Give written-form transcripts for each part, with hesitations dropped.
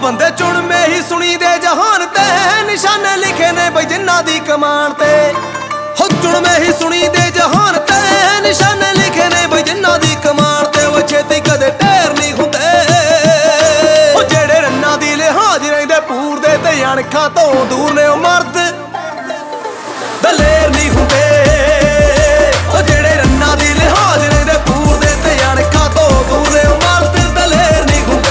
ਬੰਦੇ ਚੁਣਵੇਂ ਹੀ ਸੁਣੀ ਦੇ ਜਹਾਨ ਤੇ ਨਿਸ਼ਾਨੇ ਲਿਖੇ ਨੇ ਬਈ ਜਿਨ੍ਹਾਂ ਦੀ ਕਮਾਨ ਤੇ ਹੋ ਚੁਣਵੇਂ ਹੀ ਸੁਣੀ ਦੇ ਜਹਾਨ ਤੇ ਨਿਸ਼ਾਨੇ ਲਿਖੇ ਨੇ ਬਈ ਜਿਨ੍ਹਾਂ ਦੀ ਕਮਾਨ ਤੇ ਉਹ ਛੇਤੀ ਕਦੇ ਢੇਰ ਨਹੀਂ ਹੁੰਦੇ ਉਹ ਜਿਹੜੇ ਰੰਨਾਂ ਦੀ ਲਿਹਾਜ਼ ਰਹਿੰਦੇ ਪੂਰ ਦੇ ਤੇ ਅਣਖਾਂ ਤੋਂ ਦੂਰ ਨੇ ਉਹ ਮਰਦ ਦਲੇਰ ਨਹੀਂ ਹੁੰਦੇ ਉਹ ਜਿਹੜੇ ਰੰਨਾਂ ਦੀ ਲਿਹਾਜ਼ ਰਹਿੰਦੇ ਪੂਰ ਦੇ ਤੇ ਅਣਖਾਂ ਤੋਂ ਦੂਰ ਨੇ ਉਹ ਮਰਦ ਦਲੇਰ ਨਹੀਂ ਹੁੰਦੇ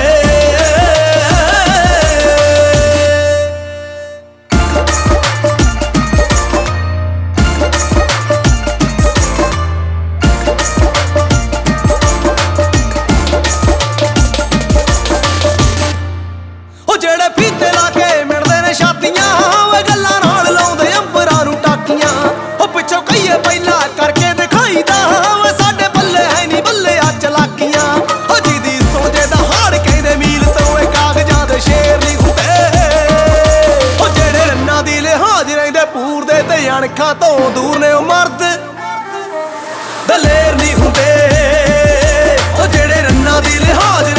ਜਿਹੜੇ ਫੀਤੇ ਲਾ ਕੇ ਮਿਲਦੇ ਨੇ ਛਾਤੀਆਂ ਓਏ ਗੱਲਾਂ ਨਾਲ ਲਾਉਂਦੇ ਅੰਬਰਾਂ ਨੂੰ ਟਾਕੀਆਂ ਉਹ ਪਿੱਛੋਂ ਕਹੀਏ ਪਹਿਲਾਂ ਕਰਕੇ ਦਿਖਾਈਦਾ ਓਏ ਸਾਡੇ ਬੱਲੇ ਹੈ ਨਹੀਂ ਬੱਲੇ ਆ ਚਲਾਕੀਆਂ ਉਹ ਜਿਹਦੀ ਸੋਝੇ ਦਾ ਹਾੜ ਕਹਿੰਦੇ ਮੀਲ ਤੋਂ ਏ ਕਾਗਜ਼ਾਂ ਦੇ ਸ਼ੇਰ ਨਹੀਂ ਹੁੰਦੇ ਉਹ ਜਿਹੜੇ ਰੰਨਾਂ ਦੀ ਲਿਹਾਜ਼ ਰਹਿੰਦੇ ਪੂਰ ਦੇ ਤੇ ਅਣਖਾਂ ਤੋਂ ਦੂਰ ਨੇ ਉਹ ਮਰਦ ਦਲੇਰ ਨਹੀਂ ਹੁੰਦੇ ਉਹ ਜਿਹੜੇ ਰੰਨਾਂ ਦੀ ਲਿਹਾਜ਼